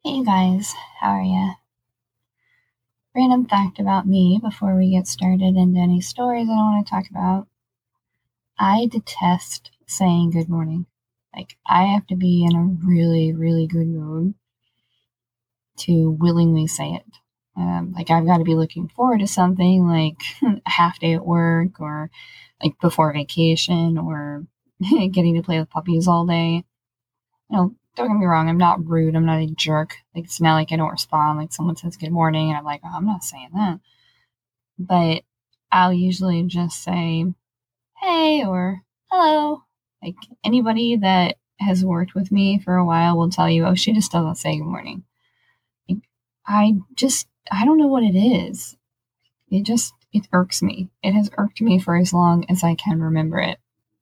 Hey you guys, how are ya? Random fact about me before we get started into any stories I want to talk about. I detest saying good morning. I have to be in a really, really good mood to willingly say it. I've got to be looking forward to something like a half day at work or like before vacation or getting to play with puppies all day. Don't get me wrong, I'm not rude, I'm not a jerk. It's not like I don't respond, like someone says good morning, and I'm like, oh, I'm not saying that. But I'll usually just say, hey, or hello. Like, anybody that has worked with me for a while will tell you, oh, she just doesn't say good morning. Like, I don't know what it is. It irks me. It has irked me for as long as I can remember it.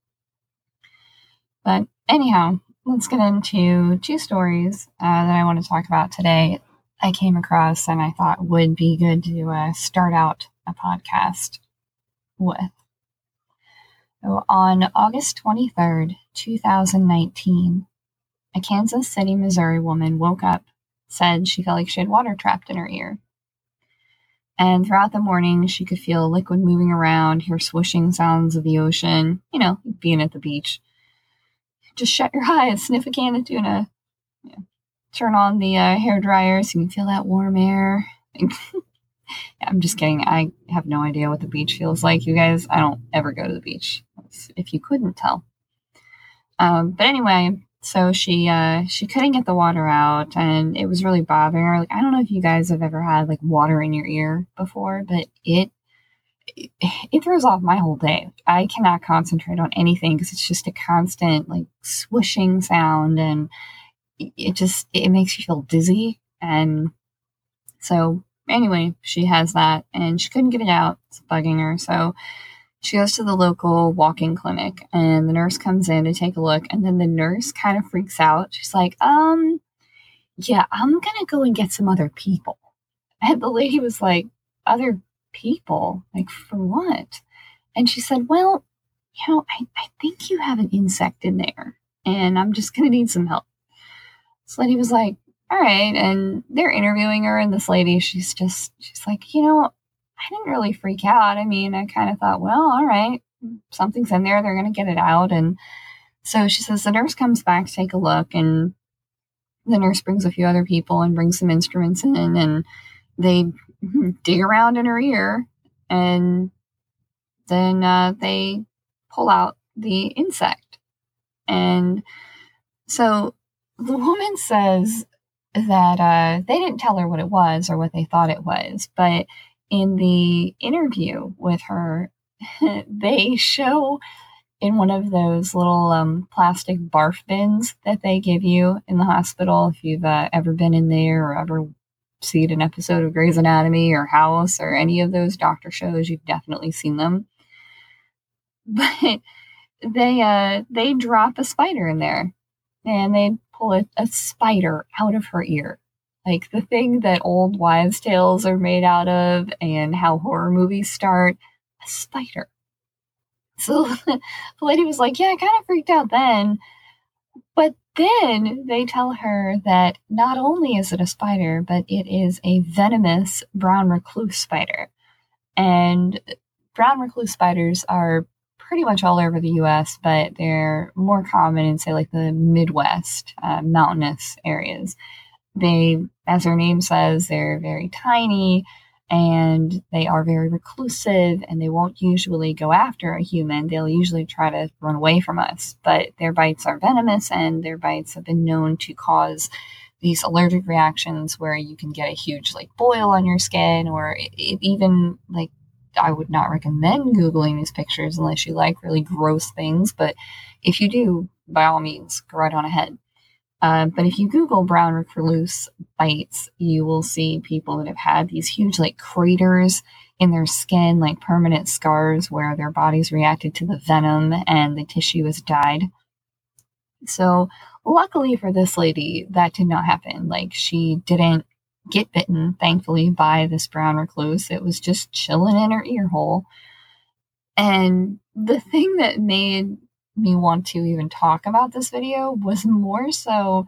But anyhow, let's get into two stories that I want to talk about today. I came across and I thought would be good to start out a podcast with. So on August 23rd, 2019, a Kansas City, Missouri woman woke up, said she felt like she had water trapped in her ear. And throughout the morning, she could feel liquid moving around, hear swishing sounds of the ocean, being at the beach. Just shut your eyes, sniff a can of tuna, turn on the hair dryer so you can feel that warm air. I'm just kidding. I have no idea what the beach feels like, you guys. I don't ever go to the beach, if you couldn't tell. But anyway, so she couldn't get the water out, and it was really bothering her. Like, I don't know if you guys have ever had like water in your ear before, but it throws off my whole day. I cannot concentrate on anything because it's just a constant like swishing sound, and it makes you feel dizzy. And so anyway, she has that and she couldn't get it out. It's bugging her. So she goes to the local walk-in clinic and the nurse comes in to take a look. And then the nurse kind of freaks out. She's like, yeah, I'm going to go and get some other people. And the lady was like, other people? Like, for what? And she said, well, I think you have an insect in there and I'm just going to need some help. This lady was like, all right. And they're interviewing her. And this lady, she's like, I didn't really freak out. I mean, I kind of thought, well, all right, something's in there. They're going to get it out. And so she says the nurse comes back to take a look. And the nurse brings a few other people and brings some instruments in. And they dig around in her ear. And then they pull out the insect. And so the woman says that they didn't tell her what it was or what they thought it was, but in the interview with her, they show in one of those little plastic barf bins that they give you in the hospital if you've ever been in there or ever seen an episode of Grey's Anatomy or House or any of those doctor shows, you've definitely seen them. But they drop a spider in there and they pull a spider out of her ear. Like the thing that old wives' tales are made out of and how horror movies start, a spider. So the lady was like, yeah, I kind of freaked out then. But then they tell her that not only is it a spider, but it is a venomous brown recluse spider. And brown recluse spiders are pretty much all over the U.S., but they're more common in, say, like the Midwest, mountainous areas. They, as their name says, they're very tiny and they are very reclusive and they won't usually go after a human. They'll usually try to run away from us, but their bites are venomous and their bites have been known to cause these allergic reactions where you can get a huge like boil on your skin or it even like I would not recommend Googling these pictures unless you like really gross things. But if you do, by all means, go right on ahead. But if you Google brown recluse bites, you will see people that have had these huge like craters in their skin, like permanent scars where their bodies reacted to the venom and the tissue has died. So luckily for this lady, that did not happen. Like she didn't get bitten, thankfully, by this brown recluse. It was just chilling in her ear hole. And the thing that made me want to even talk about this video was more so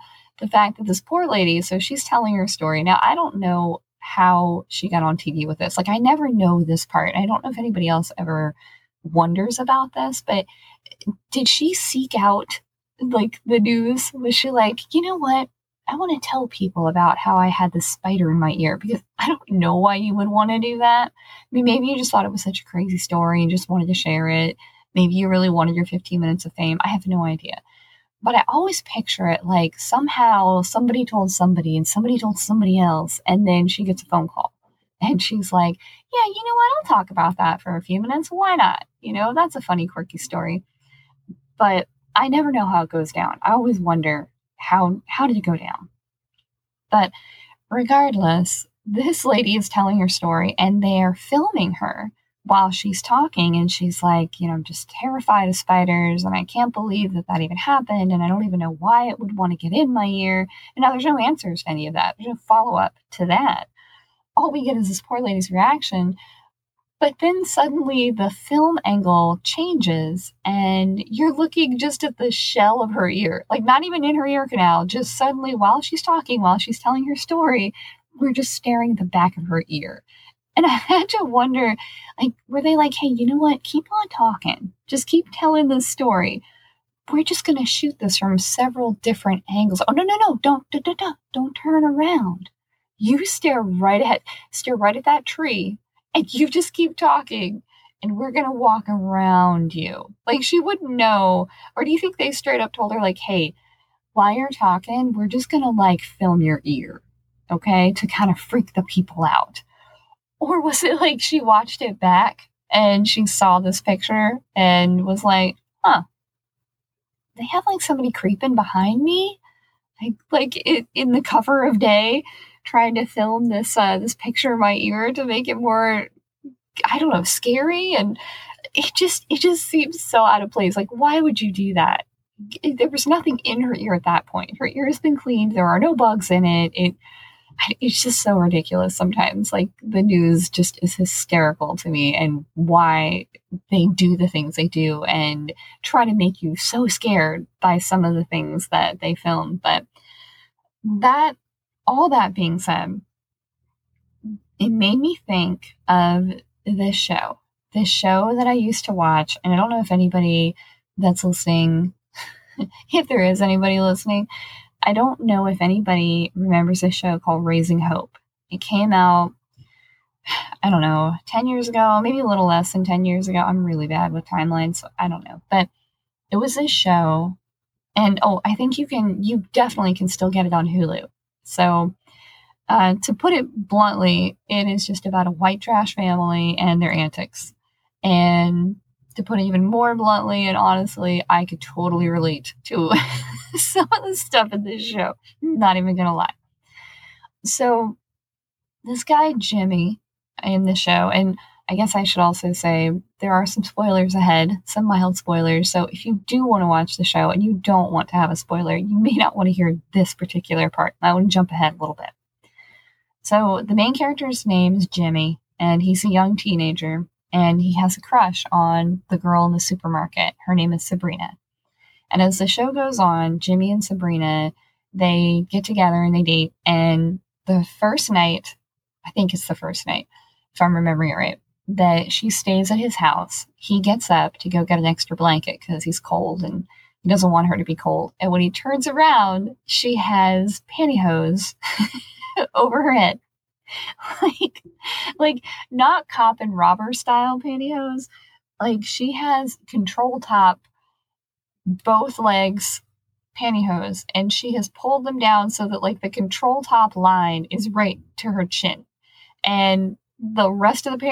the fact that this poor lady, so she's telling her story. Now, I don't know how she got on TV with this. Like, I never know this part. I don't know if anybody else ever wonders about this, but did she seek out like the news? Was she like, you know what? I want to tell people about how I had this spider in my ear, because I don't know why you would want to do that. I mean, maybe you just thought it was such a crazy story and just wanted to share it. Maybe you really wanted your 15 minutes of fame. I have no idea. But I always picture it like somehow somebody told somebody and somebody told somebody else, and then she gets a phone call. And she's like, yeah, you know what? I'll talk about that for a few minutes. Why not? That's a funny, quirky story. But I never know how it goes down. I always wonder how did it go down? But regardless, this lady is telling her story and they're filming her while she's talking. And she's like, I'm just terrified of spiders and I can't believe that even happened. And I don't even know why it would want to get in my ear. And now there's no answers to any of that. There's no follow up to that. All we get is this poor lady's reaction. But then suddenly the film angle changes and you're looking just at the shell of her ear, like not even in her ear canal, just suddenly while she's talking, while she's telling her story, we're just staring at the back of her ear. And I had to wonder, like, were they like, hey, you know what? Keep on talking. Just keep telling this story. We're just going to shoot this from several different angles. Oh, no, don't turn around. You stare right at that tree. And you just keep talking, and we're going to walk around you. Like, she wouldn't know. Or do you think they straight up told her, like, hey, while you're talking, we're just going to, like, film your ear, okay, to kind of freak the people out? Or was it like she watched it back, and she saw this picture, and was like, huh, they have, like, somebody creeping behind me? Like in the cover of Day, trying to film this picture of my ear to make it more, I don't know, scary. And it just seems so out of place. Like, why would you do that? There was nothing in her ear at that point. Her ear has been cleaned. There are no bugs in it. It's just so ridiculous sometimes. Like, the news just is hysterical to me, and why they do the things they do and try to make you so scared by some of the things that they film. But all that being said, it made me think of this show that I used to watch. And I don't know if anybody that's listening, if there is anybody listening, I don't know if anybody remembers a show called Raising Hope. It came out, I don't know, 10 years ago, maybe a little less than 10 years ago. I'm really bad with timelines, so I don't know. But it was this show, and I think you definitely can still get it on Hulu. So to put it bluntly, it is just about a white trash family and their antics. And to put it even more bluntly and honestly, I could totally relate to some of the stuff in this show. Not even going to lie. So this guy, Jimmy, in the show, and I guess I should also say there are some spoilers ahead, some mild spoilers. So if you do want to watch the show and you don't want to have a spoiler, you may not want to hear this particular part. I want to jump ahead a little bit. So the main character's name is Jimmy, and he's a young teenager, and he has a crush on the girl in the supermarket. Her name is Sabrina. And as the show goes on, Jimmy and Sabrina, they get together and they date. And the first night, I think it's the first night, if I'm remembering it right, that she stays at his house. He gets up to go get an extra blanket because he's cold and he doesn't want her to be cold. And when he turns around, she has pantyhose over her head. like not cop and robber style pantyhose. Like, she has control top, both legs pantyhose, and she has pulled them down so that, like, the control top line is right to her chin. And the rest of the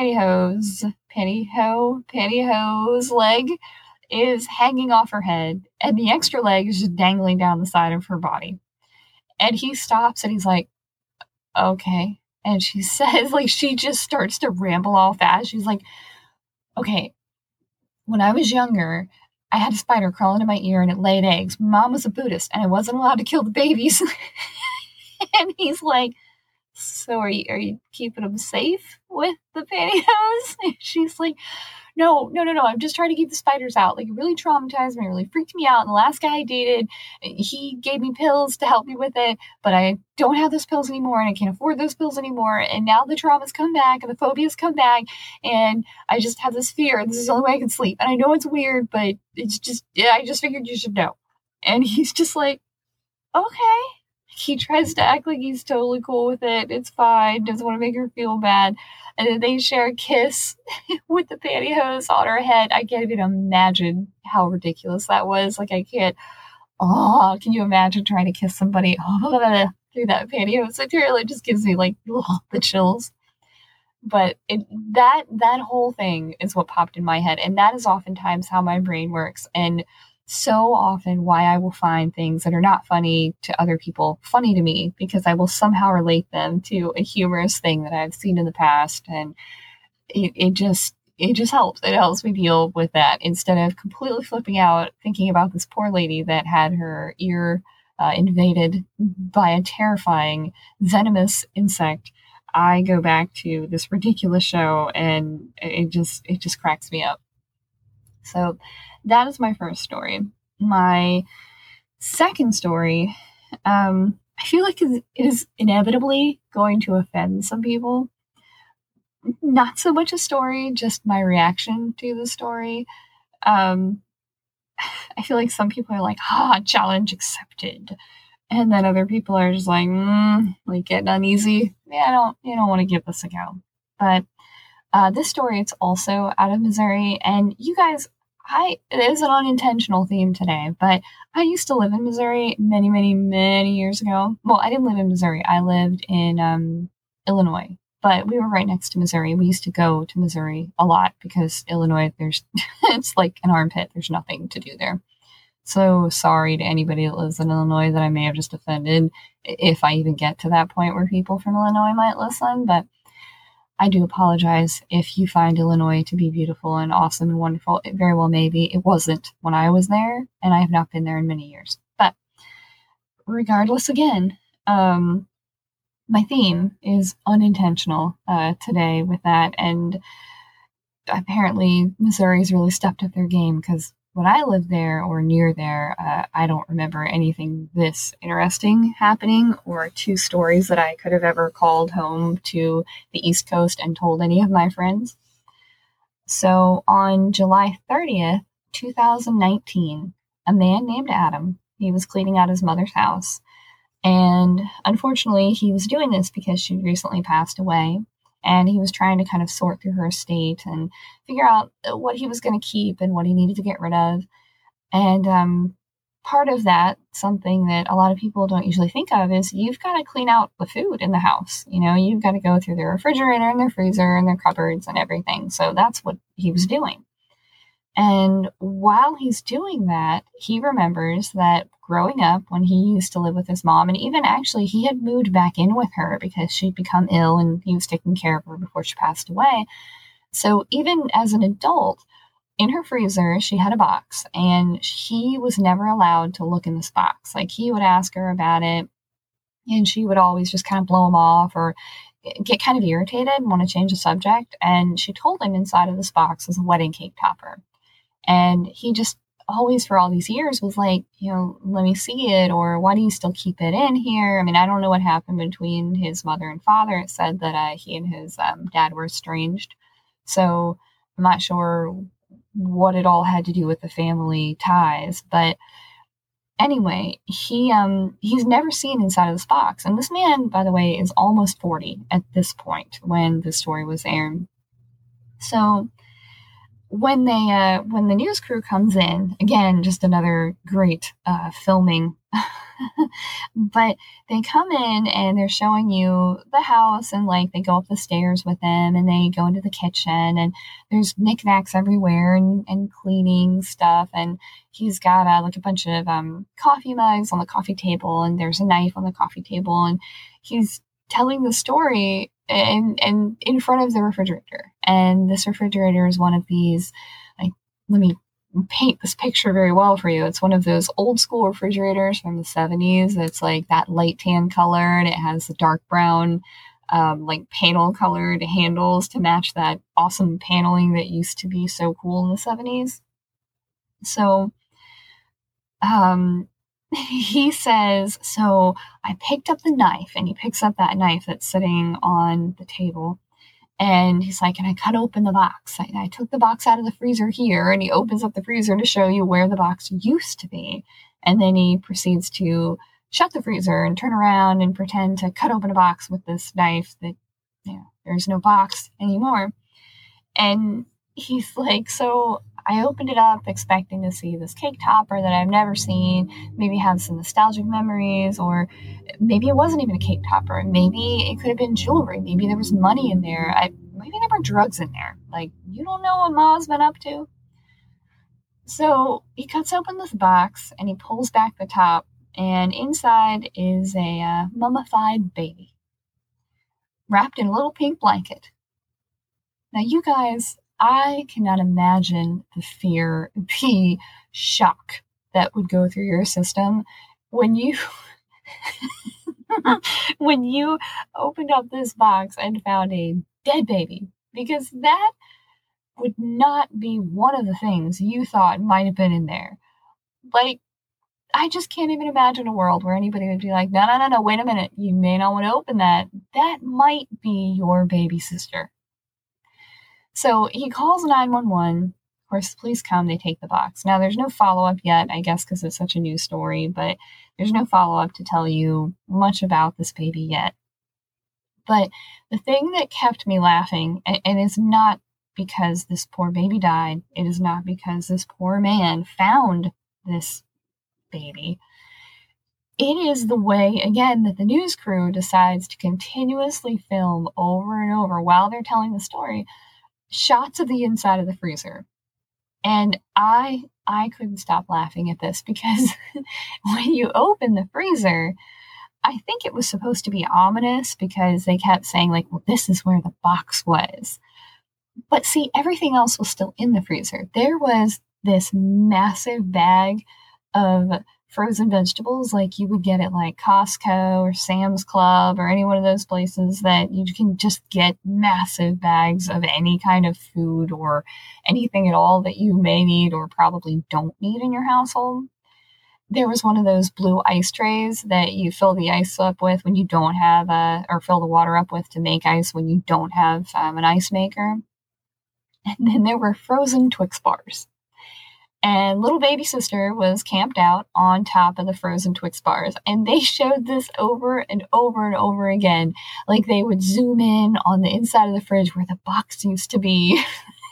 pantyhose leg is hanging off her head, and the extra leg is just dangling down the side of her body. And he stops and he's like, okay. And she says, like, she just starts to ramble all fast. She's like, okay, when I was younger, I had a spider crawl into my ear and it laid eggs. Mom was a Buddhist and I wasn't allowed to kill the babies. And he's like, so are you keeping them safe with the pantyhose? And she's like, no. I'm just trying to keep the spiders out. Like, it really traumatized me, really freaked me out. And the last guy I dated, he gave me pills to help me with it, but I don't have those pills anymore and I can't afford those pills anymore. And now the traumas come back and the phobias come back. And I just have this fear. And this is the only way I can sleep. And I know it's weird, but it's just, yeah, I just figured you should know. And he's just like, okay. He tries to act like he's totally cool with it. It's fine. Doesn't want to make her feel bad. And then they share a kiss with the pantyhose on her head. I can't even imagine how ridiculous that was. Like, I can't. Oh, can you imagine trying to kiss somebody through that pantyhose material? It just gives me like the chills. But that whole thing is what popped in my head, and that is oftentimes how my brain works. And so often why I will find things that are not funny to other people funny to me, because I will somehow relate them to a humorous thing that I've seen in the past. And it just helps. It helps me deal with that instead of completely flipping out thinking about this poor lady that had her ear invaded by a terrifying venomous insect. I go back to this ridiculous show and it just cracks me up. So that is my first story. My second story, I feel like it is inevitably going to offend some people. Not so much a story, just my reaction to the story. I feel like some people are like, challenge accepted. And then other people are just like getting uneasy. Yeah, you don't want to give this a go. But this story, it's also out of Missouri. And you guys, it is an unintentional theme today, but I used to live in Missouri many, many, many years ago. Well, I didn't live in Missouri. I lived in Illinois, but we were right next to Missouri. We used to go to Missouri a lot because Illinois, it's like an armpit. There's nothing to do there. So sorry to anybody that lives in Illinois that I may have just offended, if I even get to that point where people from Illinois might listen. But I do apologize if you find Illinois to be beautiful and awesome and wonderful. It very well may be. It wasn't when I was there, and I have not been there in many years. But regardless, again, my theme is unintentional today with that. And apparently Missouri's really stepped up their game, because when I lived there or near there, I don't remember anything this interesting happening, or two stories that I could have ever called home to the East Coast and told any of my friends. So on July 30th, 2019, a man named Adam, he was cleaning out his mother's house. And unfortunately, he was doing this because she recently passed away. And he was trying to kind of sort through her estate and figure out what he was going to keep and what he needed to get rid of. And part of that, something that a lot of people don't usually think of, is you've got to clean out the food in the house. You know, you've got to go through their refrigerator and their freezer and their cupboards and everything. So that's what he was doing. And while he's doing that, he remembers that growing up, when he used to live with his mom, and even actually he had moved back in with her because she'd become ill and he was taking care of her before she passed away. So even as an adult, in her freezer, she had a box, and he was never allowed to look in this box. Like, he would ask her about it, and she would always just kind of blow him off or get kind of irritated and want to change the subject. And she told him inside of this box was a wedding cake topper. And he just always, for all these years, was like, let me see it, or why do you still keep it in here? I mean, I don't know what happened between his mother and father. It said that he and his dad were estranged. So I'm not sure what it all had to do with the family ties. But anyway, he's never seen inside of this box. And this man, by the way, is almost 40 at this point when the story was aired. So when the news crew comes in, again, just another great filming, but they come in and they're showing you the house, and like they go up the stairs with them and they go into the kitchen, and there's knickknacks everywhere and cleaning stuff. And he's got like a bunch of coffee mugs on the coffee table, and there's a knife on the coffee table, and he's telling the story and in front of the refrigerator. And this refrigerator is one of these, like, let me paint this picture very well for you. It's one of those old school refrigerators from the 70s. It's like that light tan color, and it has the dark brown like panel colored handles to match that awesome paneling that used to be so cool in the 70s. So he says, so I picked up the knife, and he picks up that knife that's sitting on the table. And he's like, and I cut open the box. I took the box out of the freezer here, and he opens up the freezer to show you where the box used to be. And then he proceeds to shut the freezer and turn around and pretend to cut open a box with this knife that, there's no box anymore. And he's like, so I opened it up expecting to see this cake topper that I've never seen, maybe have some nostalgic memories, or maybe it wasn't even a cake topper. Maybe it could have been jewelry. Maybe there was money in there. Maybe there were drugs in there. Like, you don't know what Ma's been up to. So he cuts open this box and he pulls back the top, and inside is a mummified baby wrapped in a little pink blanket. Now, you guys, I cannot imagine the fear, the shock that would go through your system when you when you opened up this box and found a dead baby, because that would not be one of the things you thought might have been in there. Like, I just can't even imagine a world where anybody would be like, no, wait a minute, you may not want to open that. That might be your baby sister. So he calls 911. Of course, the police come, they take the box. Now, there's no follow-up yet, I guess, because it's such a new story, but there's no follow-up to tell you much about this baby yet. But the thing that kept me laughing, and it's not because this poor baby died, it is not because this poor man found this baby. It is the way, again, that the news crew decides to continuously film over and over while they're telling the story, shots of the inside of the freezer. And I couldn't stop laughing at this, because when you open the freezer, I think it was supposed to be ominous, because they kept saying, like, well, this is where the box was. But see, everything else was still in the freezer. There was this massive bag of frozen vegetables like you would get at like Costco or Sam's Club or any one of those places that you can just get massive bags of any kind of food or anything at all that you may need or probably don't need in your household. There was one of those blue ice trays that you fill the ice up with when you don't have or fill the water up with to make ice when you don't have an ice maker. And then there were frozen Twix bars. And little baby sister was camped out on top of the frozen Twix bars. And they showed this over and over and over again. Like, they would zoom in on the inside of the fridge where the box used to be.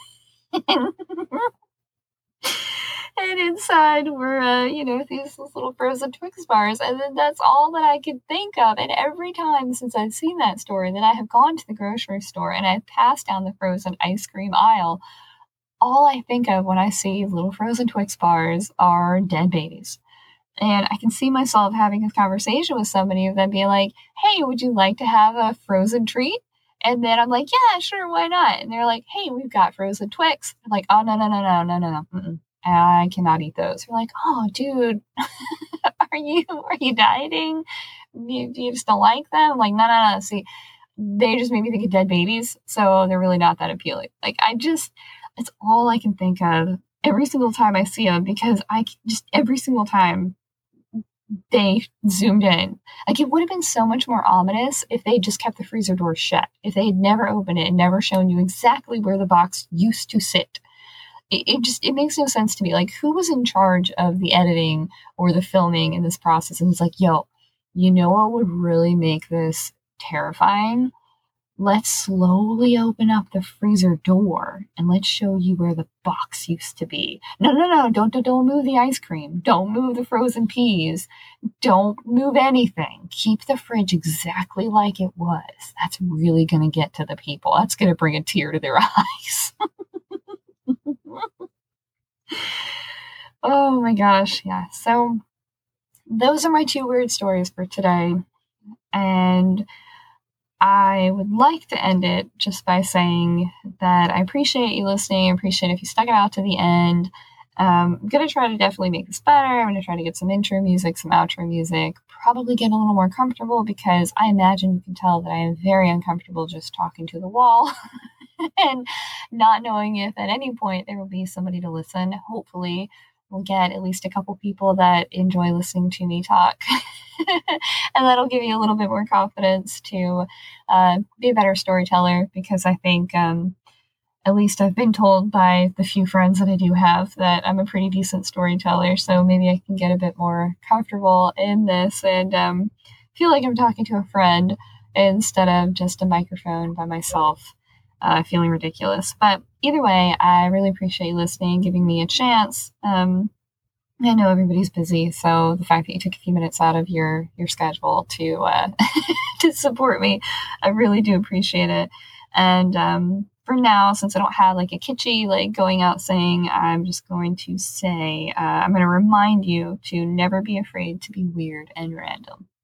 And inside were, these little frozen Twix bars. And then that's all that I could think of. And every time since I've seen that story that I have gone to the grocery store and I've passed down the frozen ice cream aisle, all I think of when I see little frozen Twix bars are dead babies. And I can see myself having a conversation with somebody and then being like, hey, would you like to have a frozen treat? And then I'm like, yeah, sure, why not? And they're like, hey, we've got frozen Twix. I'm like, oh, no. Mm-mm. I cannot eat those. You're like, oh, dude, are you dieting? Do you just don't like them? I'm like, no. See, they just made me think of dead babies. So they're really not that appealing. Like, it's all I can think of every single time I see them, because every single time they zoomed in, like, it would have been so much more ominous if they just kept the freezer door shut, if they had never opened it and never shown you exactly where the box used to sit. It makes no sense to me. Like, who was in charge of the editing or the filming in this process? And it's like, yo, you know what would really make this terrifying? Let's slowly open up the freezer door and let's show you where the box used to be. No. Don't move the ice cream. Don't move the frozen peas. Don't move anything. Keep the fridge exactly like it was. That's really going to get to the people. That's going to bring a tear to their eyes. Oh my gosh. Yeah. So those are my 2 weird stories for today. And I would like to end it just by saying that I appreciate you listening. I appreciate if you stuck it out to the end. I'm going to try to definitely make this better. I'm going to try to get some intro music, some outro music, probably get a little more comfortable because I imagine you can tell that I am very uncomfortable just talking to the wall and not knowing if at any point there will be somebody to listen. Hopefully, we'll get at least a couple people that enjoy listening to me talk. And that'll give you a little bit more confidence to be a better storyteller because I think at least I've been told by the few friends that I do have that I'm a pretty decent storyteller. So maybe I can get a bit more comfortable in this and feel like I'm talking to a friend instead of just a microphone by myself, feeling ridiculous. But either way, I really appreciate you listening, giving me a chance. I know everybody's busy, so the fact that you took a few minutes out of your schedule to to support me, I really do appreciate it. And for now, since I don't have like a kitschy like going out saying, I'm just going to say I'm going to remind you to never be afraid to be weird and random.